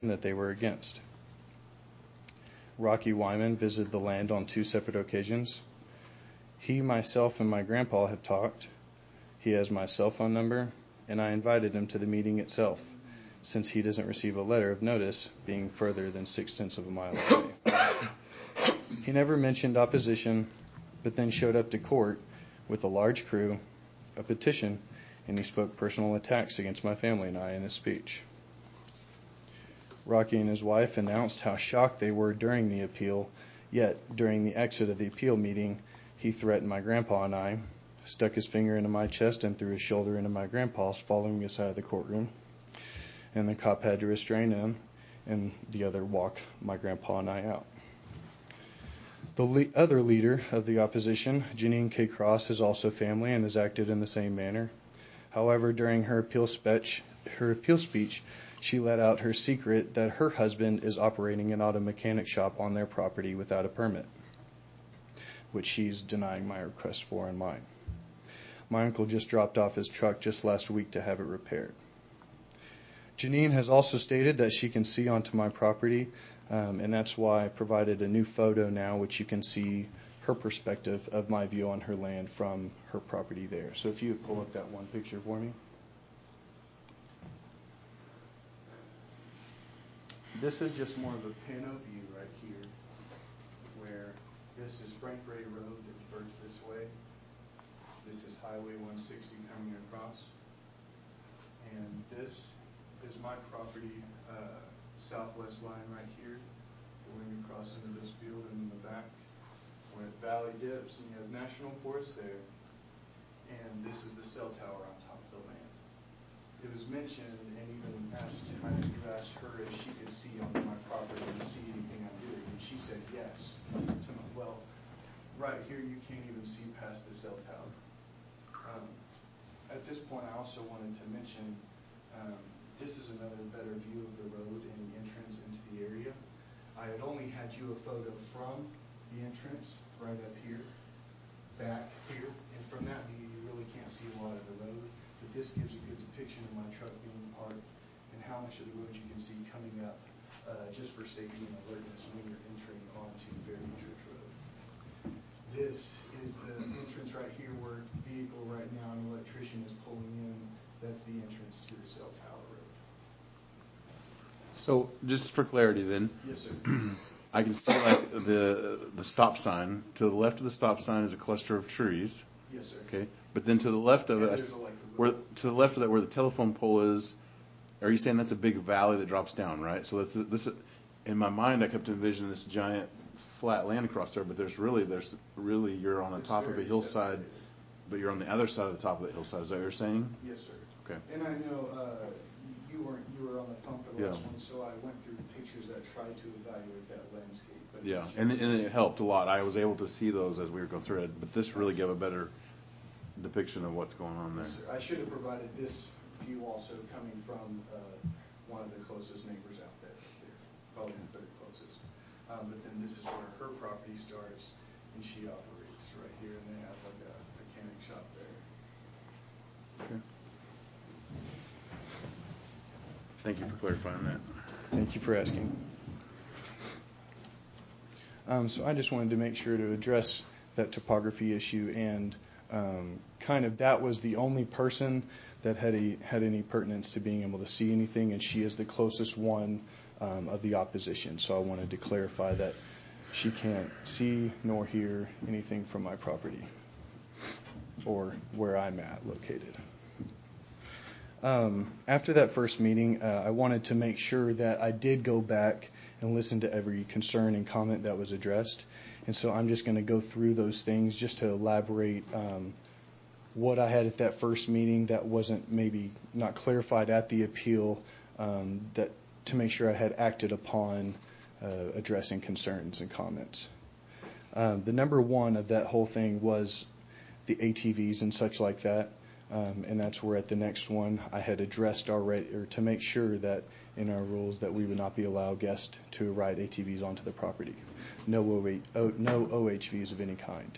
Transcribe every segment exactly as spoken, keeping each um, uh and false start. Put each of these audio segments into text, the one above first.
that they were against. Rocky Wyman visited the land on two separate occasions. He, myself, and my grandpa have talked. He has my cell phone number, and I invited him to the meeting itself, since he doesn't receive a letter of notice, being further than six-tenths of a mile away. He never mentioned opposition, but then showed up to court with a large crew, a petition, and he spoke personal attacks against my family and I in his speech. Rocky and his wife announced how shocked they were during the appeal, yet during the exit of the appeal meeting, he threatened my grandpa and I, stuck his finger into my chest and threw his shoulder into my grandpa's, following us out of the courtroom. And the cop had to restrain him and the other walk my grandpa and I out. The le- other leader of the opposition, Janine K. Cross, is also family and has acted in the same manner. However, during her appeal speech, her appeal speech, she let out her secret that her husband is operating an auto mechanic shop on their property without a permit, which she's denying my request for and mine. My uncle just dropped off his truck just last week to have it repaired. Janine has also stated that she can see onto my property, um, and that's why I provided a new photo now, which you can see her perspective of my view on her land from her property there. So if you would pull up that one picture for me. This is just more of a pano view right here, where this is Frank Ray Road that diverts this way. This is Highway one sixty coming across. And this is my property, uh, southwest line right here, going across into this field and in the back, where the valley dips and you have National Forest there. And this is the cell tower on top of the land. It was mentioned and even asked, I think you asked her if she could see onto my property and see anything I'm doing, and she said yes. So, well, right here you can't even see past the cell tower. Um, at this point, I also wanted to mention um, this is another better view of the road and the entrance into the area. I had only had you a photo from the entrance right up here, back here, and from that view you really can't see a lot of the road, but this gives a good depiction of my truck being parked and how much of the road you can see coming up, uh, just for safety and alertness when you're entering onto Fairview Church Road. This is the entrance right here where the vehicle right now, an electrician is pulling in. That's the entrance to the cell tower road. So just for clarity then. Yes, sir. I can see like the the stop sign. To the left of the stop sign is a cluster of trees. Yes, sir. Okay. But then to the left of and it, I, where to the left of that, where the telephone pole is, are you saying that's a big valley that drops down, right? So that's this. In my mind, I kept envisioning this giant flat land across there, but there's really there's really you're on the it's top of a hillside, separated. But you're on the other side of the top of the hillside. Is that what you're saying? Yes, sir. Okay. And I know uh, you weren't you were on the phone for the yeah. last one, so I went through the pictures that tried to evaluate that landscape. But yeah, and and it helped a lot. I was able to see those as we were going through it, but this really gave a better depiction of what's going on there. Yes, sir. I should have provided this view also coming from uh, one of the closest neighbors out there, there probably the third closest. Um, but then this is where her property starts, and she operates right here, and they have like a mechanic shop there. Okay. Thank you for clarifying that. Thank you for asking. Um, so I just wanted to make sure to address that topography issue, and um, kind of that was the only person that had a, had any pertinence to being able to see anything, and she is the closest one um, of the opposition. So I wanted to clarify that she can't see nor hear anything from my property or where I'm at located. Um, after that first meeting, uh, I wanted to make sure that I did go back and listen to every concern and comment that was addressed. And so I'm just going to go through those things just to elaborate um, what I had at that first meeting that wasn't maybe not clarified at the appeal, um, that to make sure I had acted upon uh, addressing concerns and comments. Um, the number one of that whole thing was the A T Vs and such like that. Um, and that's where at the next one I had addressed already, or to make sure that in our rules that we would not be allowed guests to ride A T Vs onto the property. No, o, no O H Vs of any kind.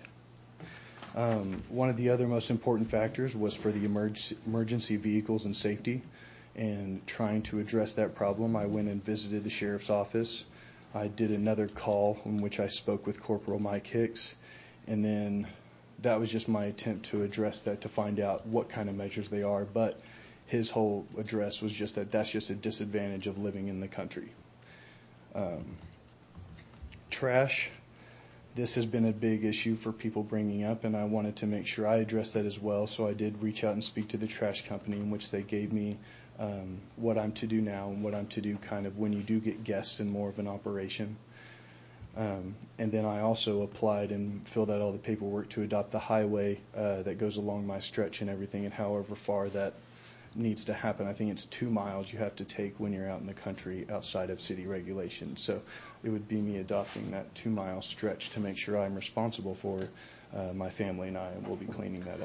Um, one of the other most important factors was for the emerg- emergency vehicles and safety. And trying to address that problem, I went and visited the sheriff's office. I did another call in which I spoke with Corporal Mike Hicks, and then that was just my attempt to address that, to find out what kind of measures they are. But his whole address was just that that's just a disadvantage of living in the country. Um, trash. This has been a big issue for people bringing up, and I wanted to make sure I addressed that as well. So I did reach out and speak to the trash company, in which they gave me um, what I'm to do now and what I'm to do kind of when you do get guests in more of an operation. Um, and then I also applied and filled out all the paperwork to adopt the highway uh, that goes along my stretch and everything, and however far that needs to happen. I think it's two miles you have to take when you're out in the country outside of city regulations. So it would be me adopting that two mile stretch to make sure I'm responsible for. Uh, my family and I will be cleaning that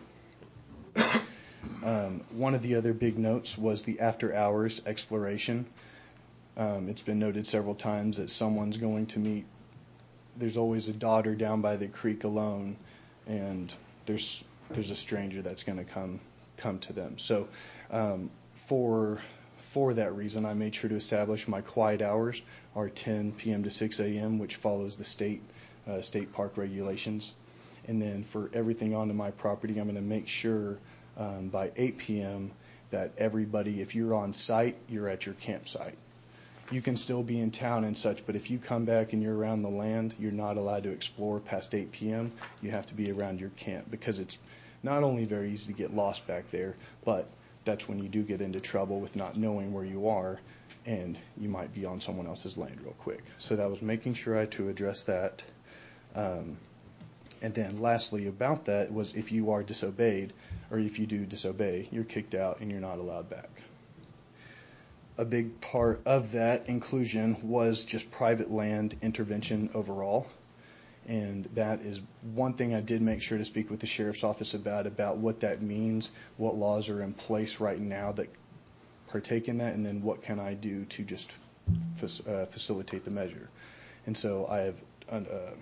up. Um, one of the other big notes was the after hours exploration. Um, it's been noted several times that someone's going to meet, there's always a daughter down by the creek alone, and there's there's a stranger that's going to come come to them. So um, for for that reason, I made sure to establish my quiet hours are ten p.m. to six a.m., which follows the state uh, state park regulations. And then for everything onto my property, I'm going to make sure um, by eight p.m. that everybody, if you're on site, you're at your campsite. You can still be in town and such, but if you come back and you're around the land, you're not allowed to explore past eight p.m. You have to be around your camp, because it's not only very easy to get lost back there, but that's when you do get into trouble with not knowing where you are, and you might be on someone else's land real quick. So that was making sure I had to address that. Um, and then lastly about that was, if you are disobeyed, or if you do disobey, you're kicked out and you're not allowed back. A big part of that inclusion was just private land intervention overall. And that is one thing I did make sure to speak with the sheriff's office about, about what that means, what laws are in place right now that partake in that, and then what can I do to just uh, facilitate the measure. And so I have uh,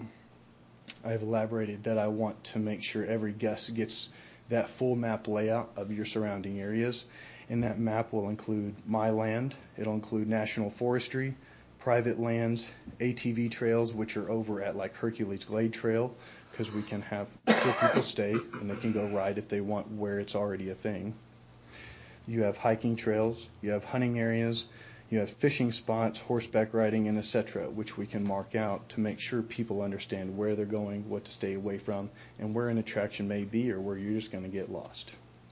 I have elaborated that I want to make sure every guest gets that full map layout of your surrounding areas. And that map will include my land, it'll include national forestry, private lands, A T V trails, which are over at like Hercules Glade Trail, because we can have where people stay and they can go ride if they want where it's already a thing. You have hiking trails, you have hunting areas, you have fishing spots, horseback riding, and et cetera, which we can mark out to make sure people understand where they're going, what to stay away from, and where an attraction may be or where you're just going to get lost.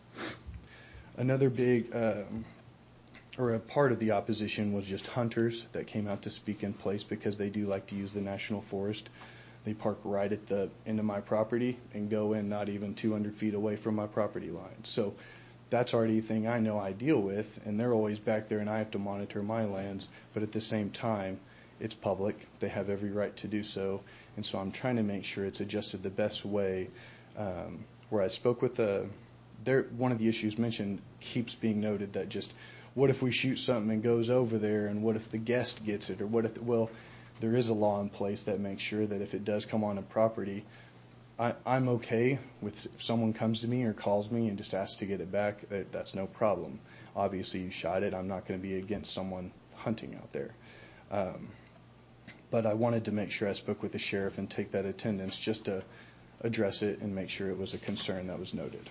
Another big uh, or a part of the opposition was just hunters that came out to speak in place, because they do like to use the national forest. They park right at the end of my property and go in not even two hundred feet away from my property line. So that's already a thing I know I deal with, and they're always back there and I have to monitor my lands, but at the same time, it's public. They have every right to do so, and so I'm trying to make sure it's adjusted the best way. Um, where I spoke with the There, one of the issues mentioned keeps being noted, that just, what if we shoot something and goes over there, and what if the guest gets it, or what if, well, there is a law in place that makes sure that if it does come on a property, I, I'm okay with, if someone comes to me or calls me and just asks to get it back, that, that's no problem. Obviously, you shot it. I'm not going to be against someone hunting out there. Um, but I wanted to make sure I spoke with the sheriff and take that attendance just to address it and make sure it was a concern that was noted.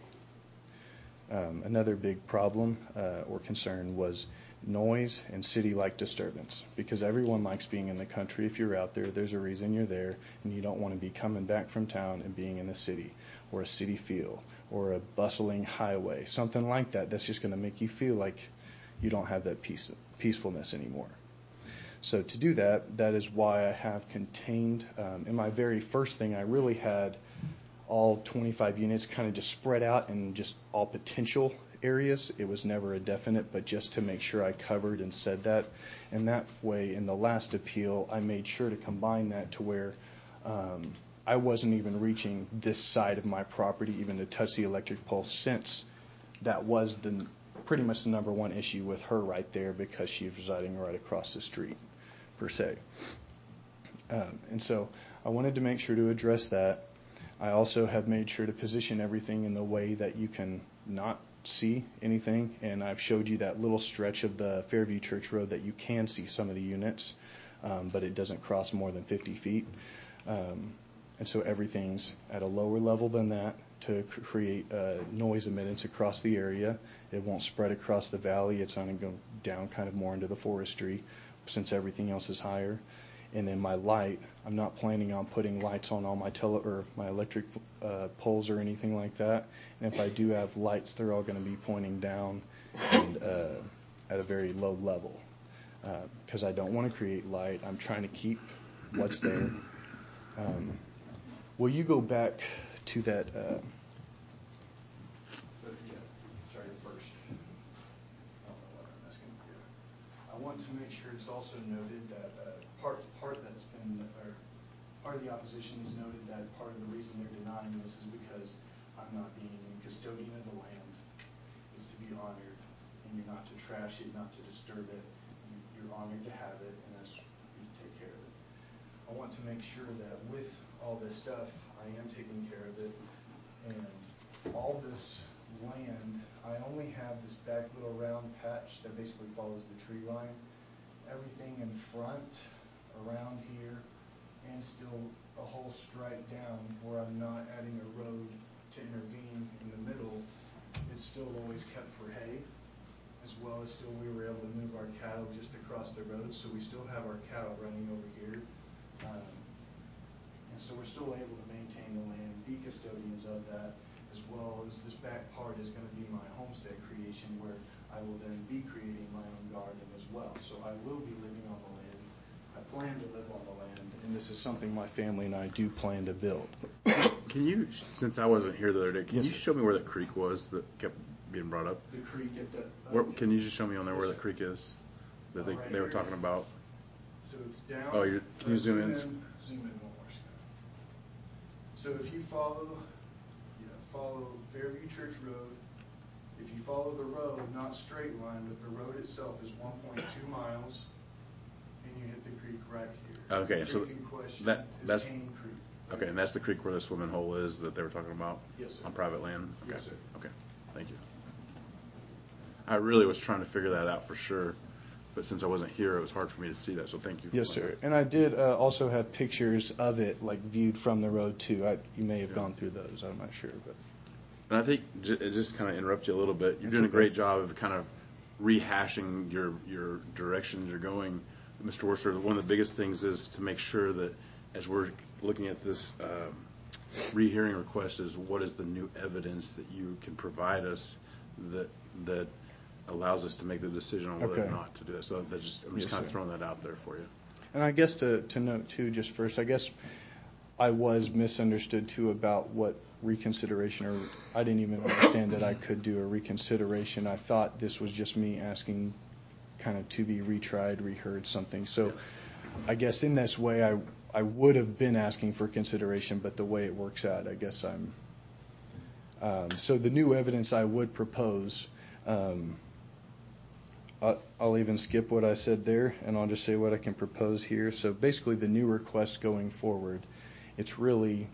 Um, another big problem uh, or concern was noise and city-like disturbance, because everyone likes being in the country. If you're out there, there's a reason you're there, and you don't want to be coming back from town and being in a city or a city feel or a bustling highway, something like that. That's just going to make you feel like you don't have that peace, peacefulness anymore. So to do that, that is why I have contained, um, in my very first thing, I really had all twenty-five units kind of just spread out in just all potential areas. It was never a definite, but just to make sure I covered and said that. And that way, in the last appeal, I made sure to combine that to where um, I wasn't even reaching this side of my property, even to touch the electric pole, since that was the pretty much the number one issue with her right there, because she was residing right across the street, per se. Um, and so I wanted to make sure to address that. I also have made sure to position everything in the way that you can not see anything, and I've showed you that little stretch of the Fairview Church Road that you can see some of the units, um, but it doesn't cross more than fifty feet. Um, and so everything's at a lower level than that to cr- create uh, noise emittance across the area. It won't spread across the valley. It's going to go down kind of more into the forestry since everything else is higher. And then my light, I'm not planning on putting lights on all my tele or my electric uh, poles or anything like that. And if I do have lights, they're all going to be pointing down and uh, at a very low level because uh, I don't want to create light. I'm trying to keep what's there. Um, will you go back to that? Uh, sorry, first. I don't know what I'm asking here. I want to make sure it's also noted that uh, part part that's been, or part of the opposition has noted that part of the reason they're denying this is because I'm not being custodian of the land. It's to be honored, and you're not to trash it, not to disturb it. You're honored to have it, and that's you to take care of it. I want to make sure that with all this stuff, I am taking care of it, and all this land, I only have this back little round patch that basically follows the tree line. Everything in front, around here, and still a whole stripe down where I'm not adding a road to intervene in the middle, it's still always kept for hay, as well as still we were able to move our cattle just across the road, so we still have our cattle running over here. Um, and so we're still able to maintain the land, be custodians of that, as well as this back part is going to be my homestead creation where I will then be creating my own garden as well. So I will be living on the land. I plan to live on the land, and this is something my family and I do plan to build. Can you, since I wasn't here the other day, can Yes, you sir. show me where that creek was that kept being brought up? The creek at the... Uh, Where, can you just show me on there where yes, that creek is that Uh, they, right they were here. talking about? So it's down... Oh, you're, can you uh, zoom in? Zoom in one more, Scott. So if you follow, yeah, follow Fairview Church Road, if you follow the road, not straight line, but the road itself is one point two miles, and you hit the creek right here. Okay, the so creek in question that- is that's- Cane Creek. Okay, and that's the creek where the swimming hole is that they were talking about? Yes, sir. On private land? Okay. Yes, sir. Okay, thank you. I really was trying to figure that out for sure, but since I wasn't here, it was hard for me to see that, so thank you. for Yes, pointing sir. And I did uh, also have pictures of it, like viewed from the road too. I, you may have Yeah. gone through those. I'm not sure, but And I think, j- it just kind of interrupt you a little bit, you're That's doing a okay. great job of kind of rehashing your, your directions you're going. Mister Worcester, one of the biggest things is to make sure that as we're looking at this um, rehearing request is what is the new evidence that you can provide us that that allows us to make the decision on whether Okay. or not to do that. So that's just, I'm just Yes, kind of sir. throwing that out there for you. And I guess to, to note too, just first, I guess I was misunderstood too about what reconsideration, or I didn't even understand that I could do a reconsideration. I thought this was just me asking kind of to be retried, reheard, something. So Yeah. I guess in this way, I, I would have been asking for consideration, but the way it works out, I guess I'm, um, so the new evidence I would propose, um, I'll, I'll even skip what I said there, and I'll just say what I can propose here. So basically, the new request going forward, it's really,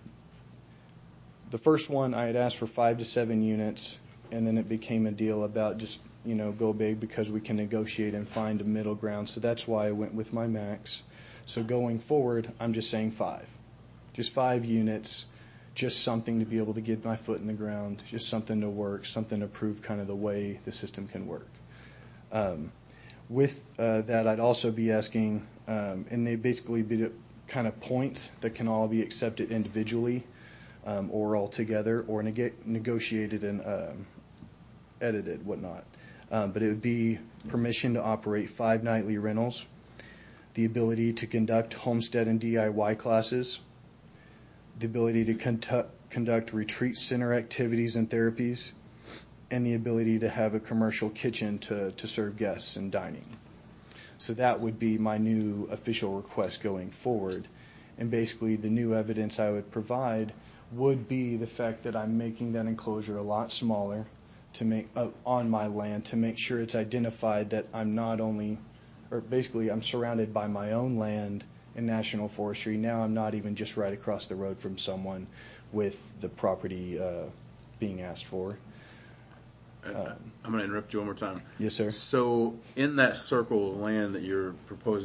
the first one I had asked for five to seven units, and then it became a deal about just, you know, go big because we can negotiate and find a middle ground. So that's why I went with my max. So going forward, I'm just saying five. Just five units, just something to be able to get my foot in the ground, just something to work, something to prove kind of the way the system can work. Um, with uh, that, I'd also be asking, um, and they basically be kind of points that can all be accepted individually um, or all together or neg- negotiated and um, edited, whatnot. Um, but it would be permission to operate five nightly rentals, the ability to conduct homestead and D I Y classes, the ability to conduct, conduct retreat center activities and therapies, and the ability to have a commercial kitchen to, to serve guests and dining. So that would be my new official request going forward. And basically the new evidence I would provide would be the fact that I'm making that enclosure a lot smaller to make uh, on my land to make sure it's identified that I'm not only, or basically I'm surrounded by my own land and national forestry. Now I'm not even just right across the road from someone with the property uh, being asked for. Um, I'm going to interrupt you one more time. Yes, sir. So in that circle of land that you're proposing